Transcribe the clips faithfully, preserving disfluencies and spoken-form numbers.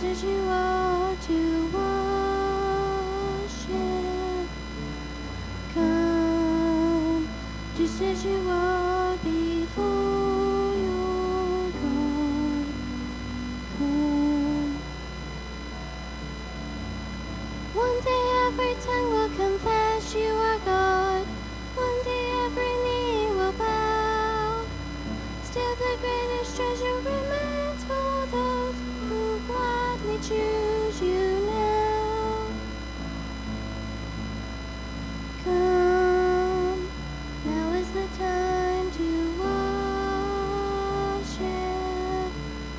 just as you are to worship. Come, just as you are before your God. Come. One day every tongue will confess you are God. One day every knee will bow. Still the greatest treasure remains for those who gladly choose you now. Come, now is the time to worship.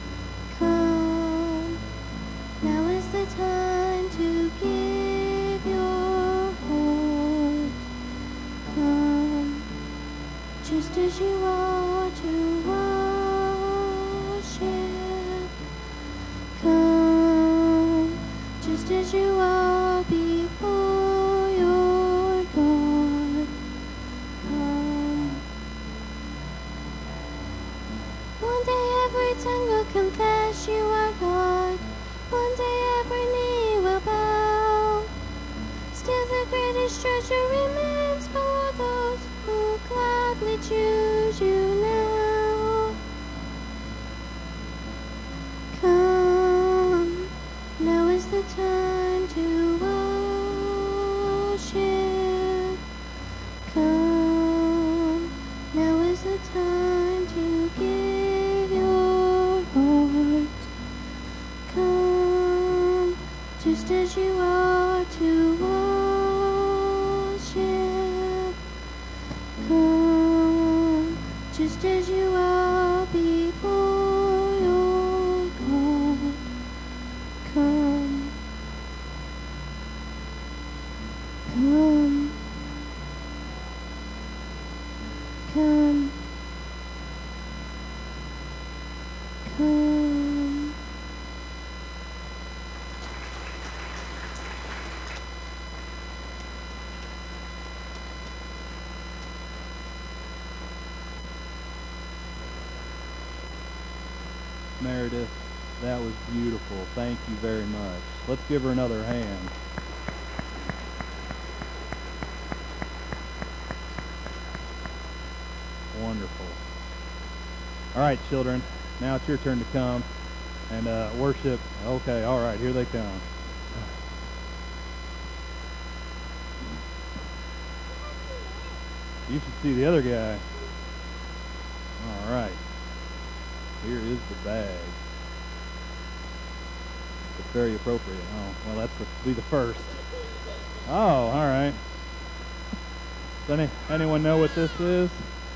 Come, now is the time to give your heart. Come, just as you are to worship. Come, just as you are before your God. Come. One day every tongue will confess you are God. One day every knee will bow. Still the greatest treasure remains for those who gladly choose you now. Come, now is the time to worship. Come, now is the time to give your heart. Come, just as you are to worship. Come, just as you are before your God. Come, come, come, come. Meredith, that was beautiful. Thank you very much. Let's give her another hand. Wonderful. All right, children, now it's your turn to come and uh, worship. Okay, all right, here they come. You should see the other guy. All right. Here is the bag. It's very appropriate. Oh, well, that's the, be the first. Oh, all right. Does any, anyone know what this is?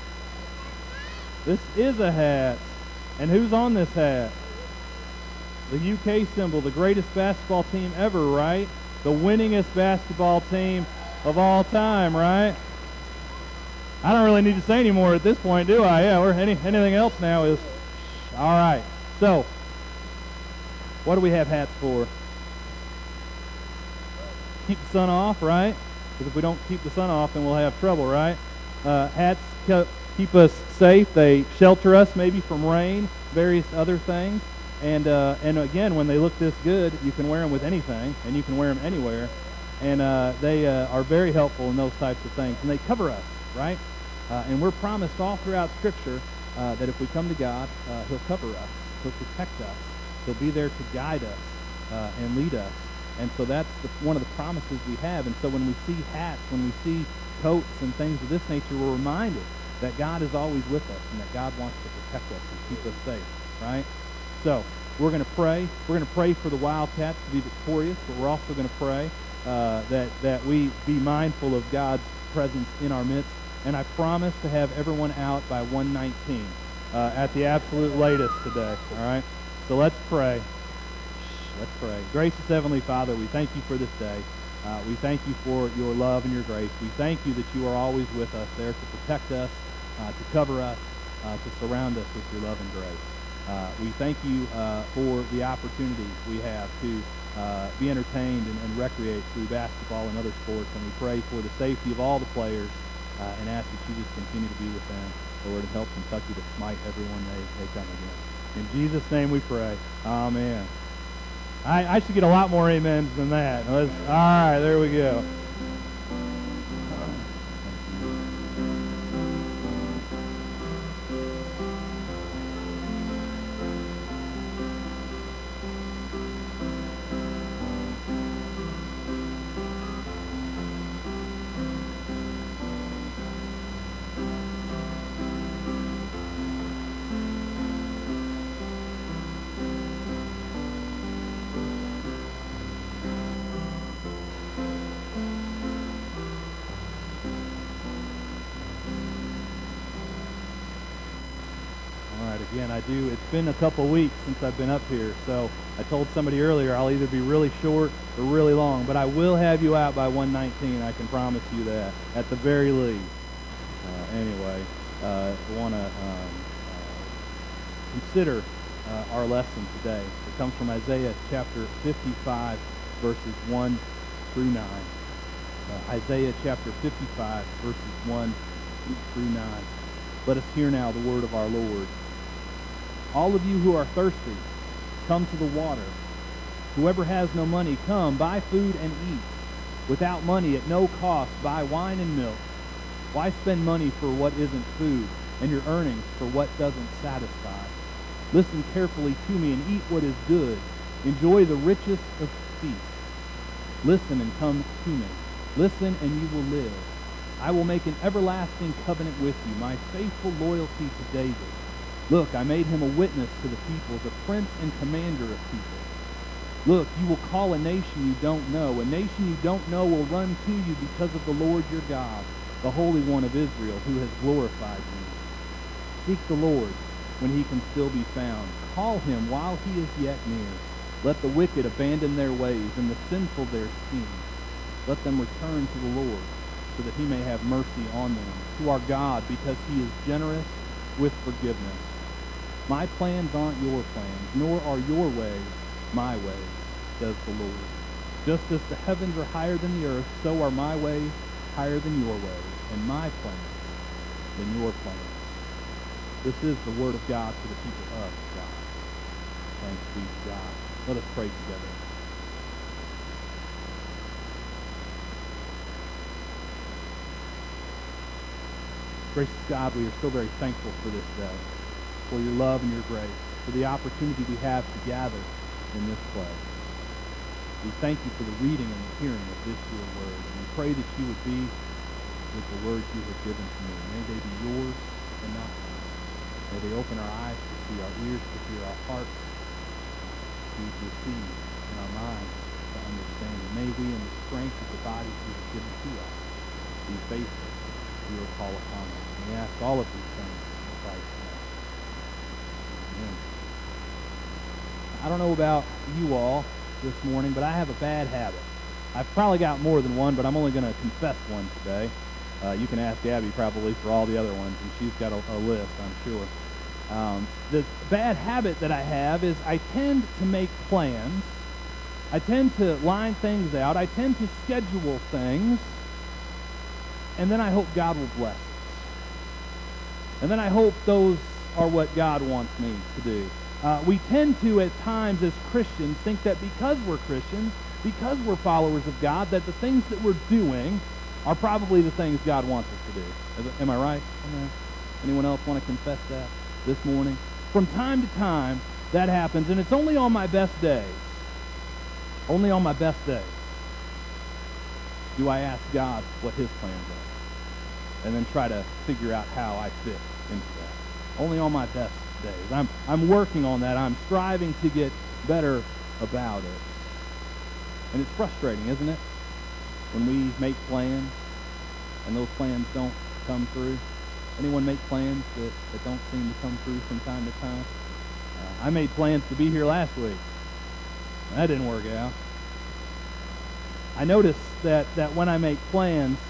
This is a hat. And who's on this hat? The U K symbol, the greatest basketball team ever, right? The winningest basketball team of all time, right? I don't really need to say any more at this point, do I? Yeah, or any, anything else now is... All right. So, what do we have hats for? Keep the sun off, right? Because if we don't keep the sun off, then we'll have trouble, right? Uh, hats ke- keep us safe. They shelter us maybe from rain, various other things. And uh, and again, when they look this good, you can wear them with anything, and you can wear them anywhere. And uh, they uh, are very helpful in those types of things. And they cover us, right? Uh, and we're promised all throughout Scripture uh, that if we come to God, uh, He'll cover us. He'll protect us. He'll be there to guide us uh, and lead us. And so that's the, one of the promises we have. And so when we see hats, when we see coats and things of this nature, we're reminded that God is always with us and that God wants to protect us and keep us safe, right? So we're going to pray. We're going to pray for the Wildcats to be victorious, but we're also going to pray uh, that, that we be mindful of God's presence in our midst. And I promise to have everyone out by one nineteen uh, at the absolute latest today, all right? So let's pray. Let's pray. Gracious Heavenly Father, we thank you for this day. Uh, we thank you for your love and your grace. We thank you that you are always with us, there to protect us, uh, to cover us, uh, to surround us with your love and grace. Uh, we thank you uh, for the opportunity we have to uh, be entertained and, and recreate through basketball and other sports, and we pray for the safety of all the players uh, and ask that you just continue to be with them, Lord, and help Kentucky to smite everyone they, they come against. In Jesus' name we pray. Amen. I, I should get a lot more amens than that. Let's, all right, there we go. Again, I do. It's been a couple weeks since I've been up here, so I told somebody earlier I'll either be really short or really long, but I will have you out by one nineteen. I can promise you that, at the very least. Uh, anyway, uh, I want to um, uh, consider uh, our lesson today. It comes from Isaiah chapter fifty-five, verses one through nine. Uh, Isaiah chapter fifty-five, verses one through nine. Let us hear now the word of our Lord. All of you who are thirsty, come to the water. Whoever has no money, come, buy food and eat. Without money, at no cost, buy wine and milk. Why spend money for what isn't food, and your earnings for what doesn't satisfy? Listen carefully to me and eat what is good. Enjoy the richest of feasts. Listen and come to me. Listen and you will live. I will make an everlasting covenant with you, my faithful loyalty to David. Look, I made him a witness to the peoples, a prince and commander of peoples. Look, you will call a nation you don't know. A nation you don't know will run to you because of the Lord your God, the Holy One of Israel, who has glorified you. Seek the Lord when he can still be found. Call him while he is yet near. Let the wicked abandon their ways and the sinful their schemes. Let them return to the Lord, so that he may have mercy on them, to our God, because he is generous with forgiveness. My plans aren't your plans, nor are your ways my ways, says the Lord. Just as the heavens are higher than the earth, so are my ways higher than your ways, and my plans than your plans. This is the word of God to the people of God. Thanks be to God. Let us pray together. Gracious God, we are so very thankful for this day, for your love and your grace, for the opportunity we have to gather in this place. We thank you for the reading and the hearing of this your word, and we pray that you would be with the words you have given to me. May they be yours and not mine. May they open our eyes to see, our ears to hear, our hearts to receive, and our minds to understand. And may we, in the strength of the body you have given to us, be faithful to your call upon us. And we ask all of these things in Christ's name. Amen. I don't know about you all this morning, but I have a bad habit. I've probably got more than one, but I'm only going to confess one today. Uh, you can ask Abby probably for all the other ones, and she's got a, a list, I'm sure. Um, the bad habit that I have is I tend to make plans. I tend to line things out. I tend to schedule things, and then I hope God will bless it. And then I hope those are what God wants me to do. Uh, we tend to, at times as Christians, think that because we're Christians, because we're followers of God, that the things that we're doing are probably the things God wants us to do. Am I right? Anyone else want to confess that this morning? From time to time, that happens, and it's only on my best days. Only on my best days do I ask God what his plans are, and then try to figure out how I fit into that. Only on my best days. I'm, I'm working on that. I'm striving to get better about it. And it's frustrating, isn't it? When we make plans and those plans don't come through. Anyone make plans that, that don't seem to come through from time to time? Uh, I made plans to be here last week. That didn't work out. I notice that, that when I make plans,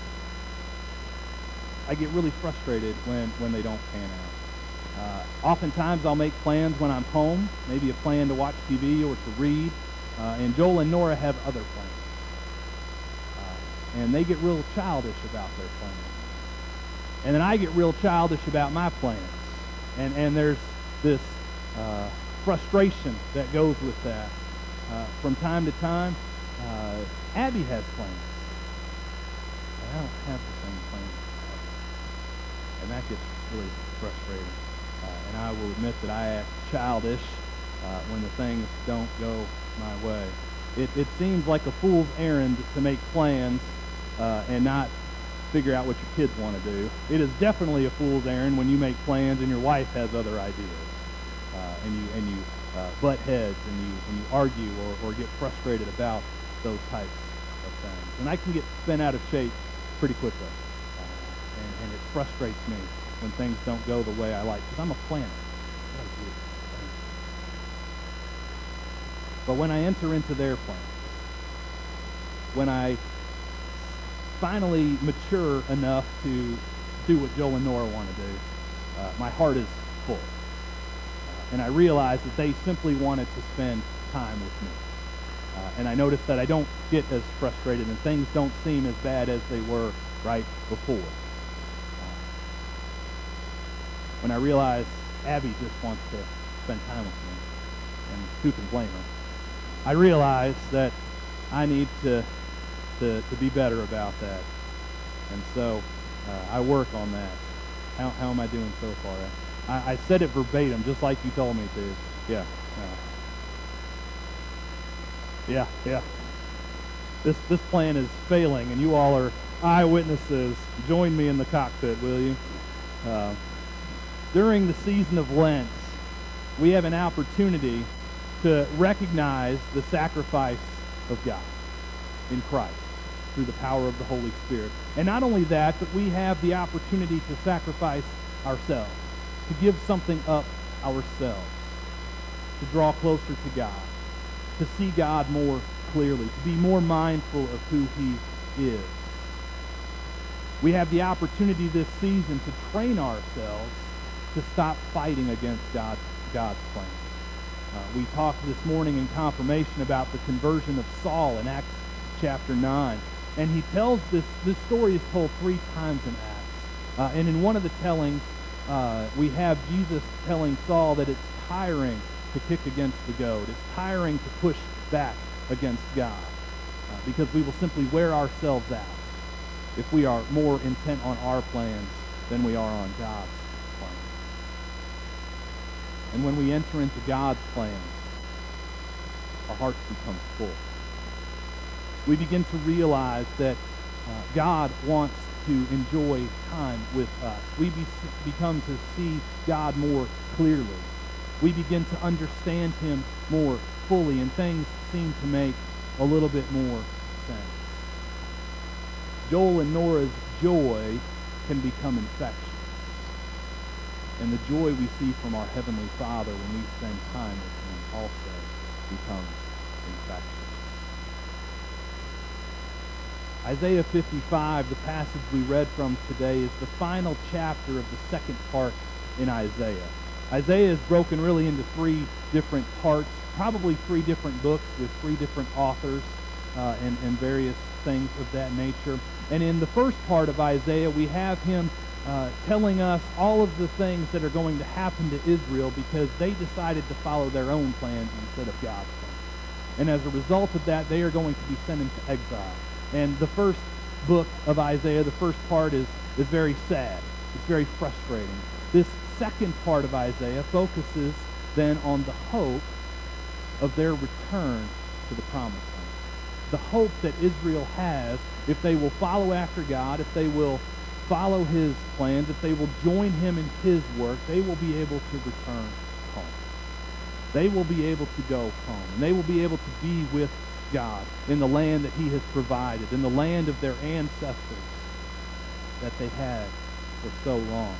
I get really frustrated when, when they don't pan out. Uh, oftentimes I'll make plans when I'm home, maybe a plan to watch T V or to read, uh, and Joel and Nora have other plans. Uh, and they get real childish about their plans. And then I get real childish about my plans. And, and there's this uh, frustration that goes with that. uh, from time to time, uh, Abby has plans. And I don't have the same plans. And that gets really frustrating. Uh, and I will admit that I act childish uh, when the things don't go my way. It, it seems like a fool's errand to make plans uh, and not figure out what your kids want to do. It is definitely a fool's errand when you make plans and your wife has other ideas, uh, and you and you uh, butt heads and you and you argue or, or get frustrated about those types of things. And I can get bent out of shape pretty quickly, uh, and, and it frustrates me when things don't go the way I like, because I'm a planner. That's what I do. But when I enter into their plans, when I finally mature enough to do what Joel and Nora want to do, uh, my heart is full. Uh, and I realize that they simply wanted to spend time with me. Uh, and I notice that I don't get as frustrated and things don't seem as bad as they were right before. Uh, when I realize Abby just wants to spend time with me, and who can blame her, I realize that I need to To, to be better about that. And so uh, I work on that. How, how am I doing so far? I, I said it verbatim, just like you told me to. Yeah. Uh, yeah, yeah. This, this plan is failing, and you all are eyewitnesses. Join me in the cockpit, will you? Uh, during the season of Lent, we have an opportunity to recognize the sacrifice of God in Christ through the power of the Holy Spirit. And not only that, but we have the opportunity to sacrifice ourselves, to give something up ourselves, to draw closer to God, to see God more clearly, to be more mindful of who he is. We have the opportunity this season to train ourselves to stop fighting against God, God's plan. Uh, we talked this morning in confirmation about the conversion of Saul in Acts chapter nine. And he tells this, this story is told three times in Acts. Uh, and in one of the tellings, uh, we have Jesus telling Saul that it's tiring to kick against the goad. It's tiring to push back against God, uh, because we will simply wear ourselves out if we are more intent on our plans than we are on God's plans. And when we enter into God's plans, our hearts become full. We begin to realize that uh, God wants to enjoy time with us. We be, become to see God more clearly. We begin to understand him more fully, and things seem to make a little bit more sense. Joel and Nora's joy can become infectious. And the joy we see from our Heavenly Father when we spend time with him also becomes infectious. Isaiah fifty-five, the passage we read from today, is the final chapter of the second part in Isaiah. Isaiah is broken really into three different parts, probably three different books with three different authors uh, and, and various things of that nature. And in the first part of Isaiah, we have him uh, telling us all of the things that are going to happen to Israel because they decided to follow their own plans instead of God's plan. And as a result of that, they are going to be sent into exile. And the first book of Isaiah, the first part, is, is very sad. It's very frustrating. This second part of Isaiah focuses then on the hope of their return to the promised land. The hope that Israel has if they will follow after God, if they will follow his plans, if they will join him in his work, they will be able to return home. They will be able to go home. And they will be able to be with God in the land that he has provided, in the land of their ancestors that they had for so long.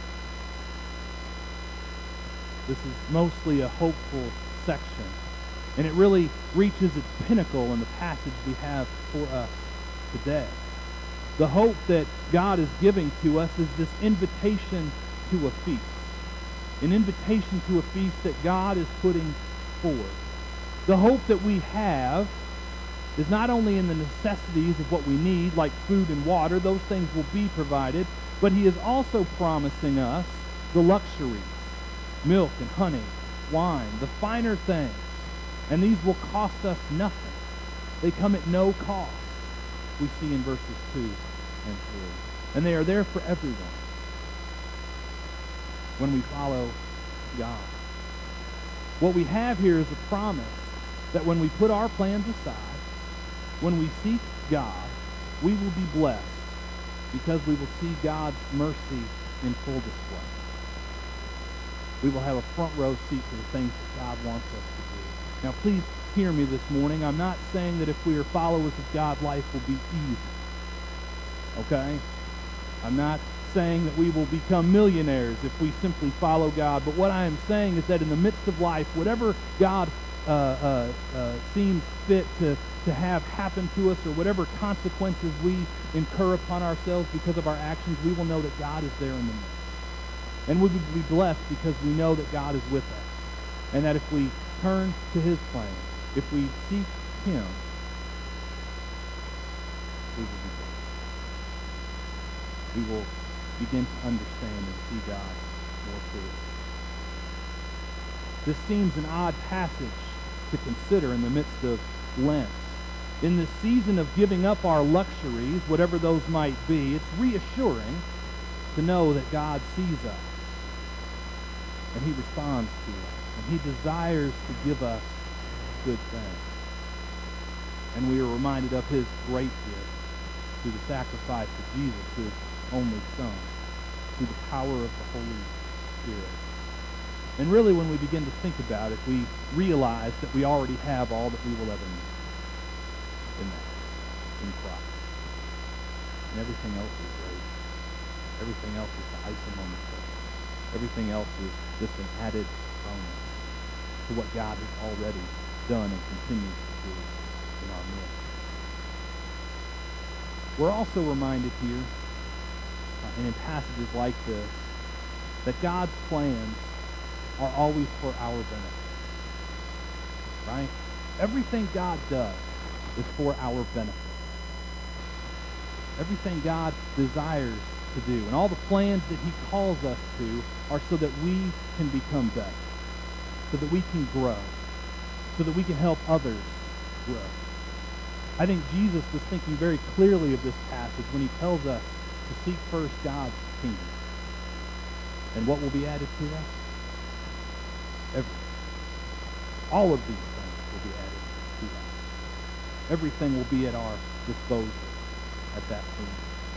This is mostly a hopeful section, and it really reaches its pinnacle in the passage we have for us today. The hope that God is giving to us is this invitation to a feast, an invitation to a feast that God is putting forward. The hope that we have is not only in the necessities of what we need, like food and water, those things will be provided, but he is also promising us the luxuries, milk and honey, wine, the finer things And these will cost us nothing. They come at no cost, we see in verses two and three. And they are there for everyone when we follow God. What we have here is a promise that when we put our plans aside, when we seek God, we will be blessed because we will see God's mercy in full display. We will have a front row seat to the things that God wants us to do. Now, please hear me this morning. I'm not saying that if we are followers of God, life will be easy. Okay? I'm not saying that we will become millionaires if we simply follow God. But what I am saying is that in the midst of life, whatever God uh, uh, uh, seems fit to, to have happen to us, or whatever consequences we incur upon ourselves because of our actions, we will know that God is there in the midst. And we will be blessed because we know that God is with us. And that if we turn to his plan, if we seek him, we will be blessed. We will begin to understand and see God more clearly. This seems an odd passage to consider in the midst of Lent. In this season of giving up our luxuries, whatever those might be, it's reassuring to know that God sees us and he responds to us, and he desires to give us good things. And we are reminded of his great gift through the sacrifice of Jesus, his only Son, through the power of the Holy Spirit. And really, when we begin to think about it, we realize that we already have all that we will ever need in that, in Christ. And everything else is great. Everything else is the icing on the cake. Everything else is just an added bonus to what God has already done and continues to do in our midst. We're also reminded here, uh, and in passages like this, that God's plans are always for our benefit. Right? Everything God does is for our benefit. Everything God desires to do, and all the plans that he calls us to, are so that we can become better, so that we can grow, so that we can help others grow. I think Jesus was thinking very clearly of this passage when he tells us to seek first God's kingdom. And what will be added to us? Everything. All of these things will be added to us. Everything will be at our disposal at that point.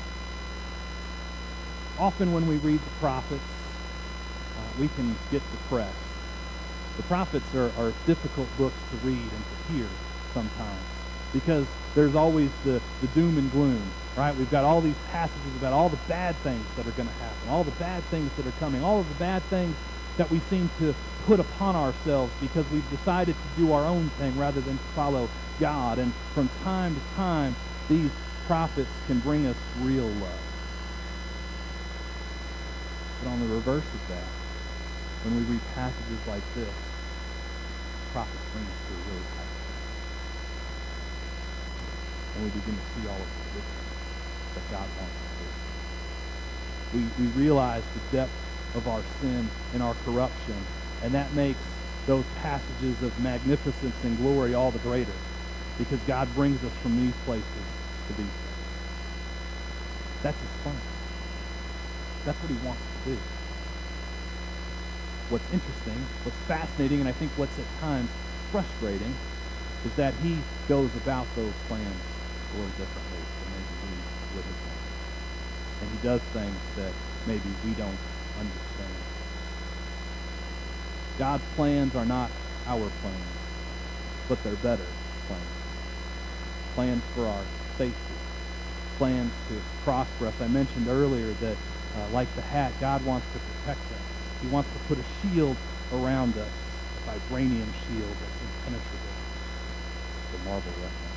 Often when we read the prophets, uh, we can get depressed. The prophets are, are difficult books to read and to hear sometimes because there's always the, the doom and gloom, right? We've got all these passages about all the bad things that are going to happen, all the bad things that are coming, all of the bad things that we seem to put upon ourselves because we've decided to do our own thing rather than to follow God. And from time to time, these prophets can bring us real love. But on the reverse of that, when we read passages like this, prophets bring us to a really tight place. And we begin to see all of the good things that God wants to do. We, we realize the depth of our sin and our corruption, and that makes those passages of magnificence and glory all the greater, because God brings us from these places to these places. That's his plan. That's what he wants to do. What's interesting, what's fascinating, and I think what's at times frustrating, is that he goes about those plans a little differently than maybe we would have done. And he does things that maybe we don't understand. God's plans are not our plans, but they're better plans. Plans for our safety. Plans to prosper us. I mentioned earlier that, uh, like the hat, God wants to protect us. He wants to put a shield around us, a vibranium shield that's impenetrable. The Marvel reference.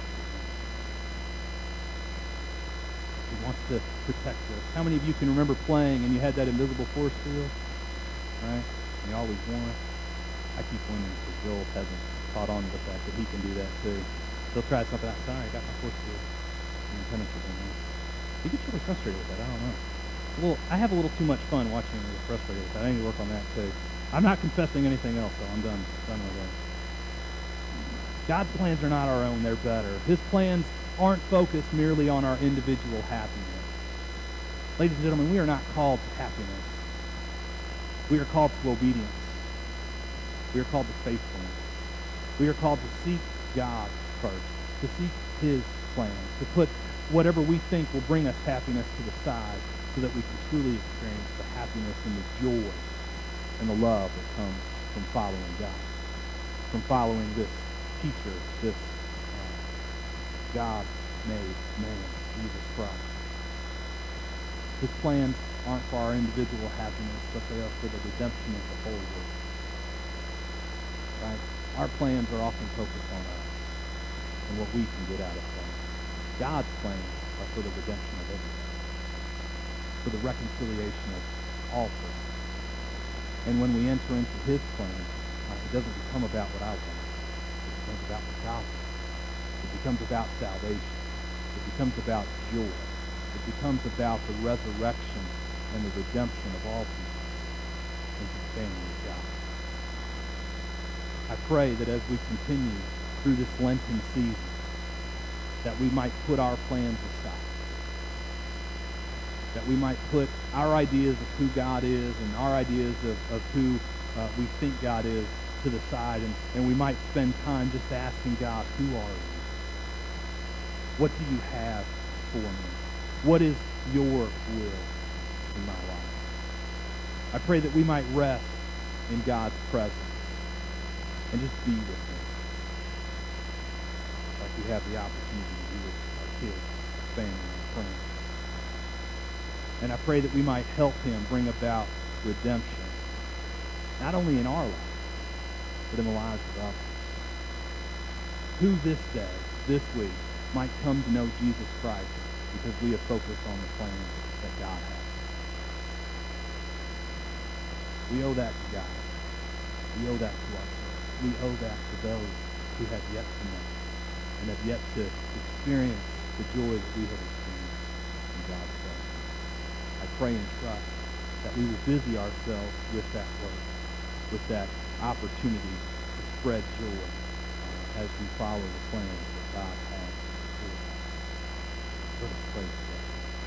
He wants to protect us. How many of you can remember playing and you had that invisible force field? Right? And you always won. I keep winning because Joel hasn't caught on to the fact that he can do that too. He'll try something out. Sorry, I got my force field. I'm impenetrable, man. He gets really frustrated with that. I don't know. Well, I have a little too much fun watching him get frustrated with that. I need to work on that too. I'm not confessing anything else, though. I'm done. Done with that. God's plans are not our own, they're better. His plans aren't focused merely on our individual happiness. Ladies and gentlemen, we are not called to happiness. We are called to obedience. We are called to faithfulness. We are called to seek God first, to seek his plans, to put whatever we think will bring us happiness to the side so that we can truly experience the happiness and the joy and the love that comes from following God, from following this teacher, this uh, God-made man, Jesus Christ. His plans aren't for our individual happiness, but they are for the redemption of the whole world. Right? Our plans are often focused on us and what we can get out of things. God's plans are for the redemption of everything, for the reconciliation of all things. And when we enter into his plan, uh, it doesn't become about what I want. It becomes about what God wants. It becomes about salvation. It becomes about joy. It becomes about the resurrection and the redemption of all people into the family of God. I pray that as we continue through this Lenten season, that we might put our plans aside, that we might put our ideas of who God is and our ideas of, of who uh, we think God is to the side, and, and we might spend time just asking God, who are you? What do you have for me? What is your will in my life? I pray that we might rest in God's presence and just be with him like we have the opportunity to be with our kids, family, and friends. And I pray that we might help him bring about redemption, not only in our lives, but in the lives of others. Who this day, this week, might come to know Jesus Christ because we have focused on the plans that God has. We owe that to God. We owe that to ourselves. We owe that to those who have yet to know and have yet to experience the joy that we have experienced in God's presence. I pray and trust that we will busy ourselves with that work, with that opportunity to spread joy uh, as we follow the plans that God has for us. Let us pray together.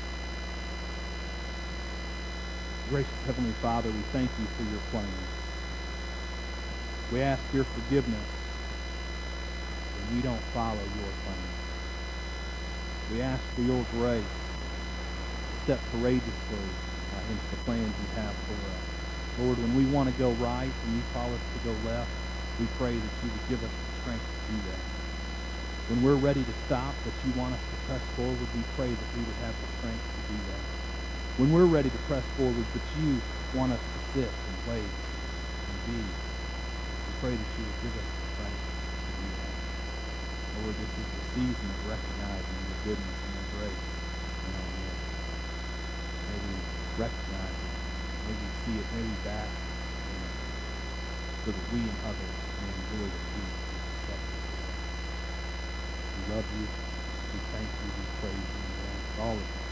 Gracious Heavenly Father, we thank you for your plans. We ask your forgiveness when we don't follow your plans. We ask for your grace to step courageously uh, into the plans you have for us. Lord, when we want to go right and you call us to go left, we pray that you would give us the strength to do that. When we're ready to stop, that you want us to press forward, we pray that we would have the strength to do that. When we're ready to press forward, but you want us to sit and wait and be, we pray that you would give us the strength to do that. Lord, this is the season of recognizing your goodness and your grace in our midst. May we recognize it. May we see it. May we bask in it, so that we and others may enjoy the peace you accept. We love you. We thank you. We praise you. We ask all of you.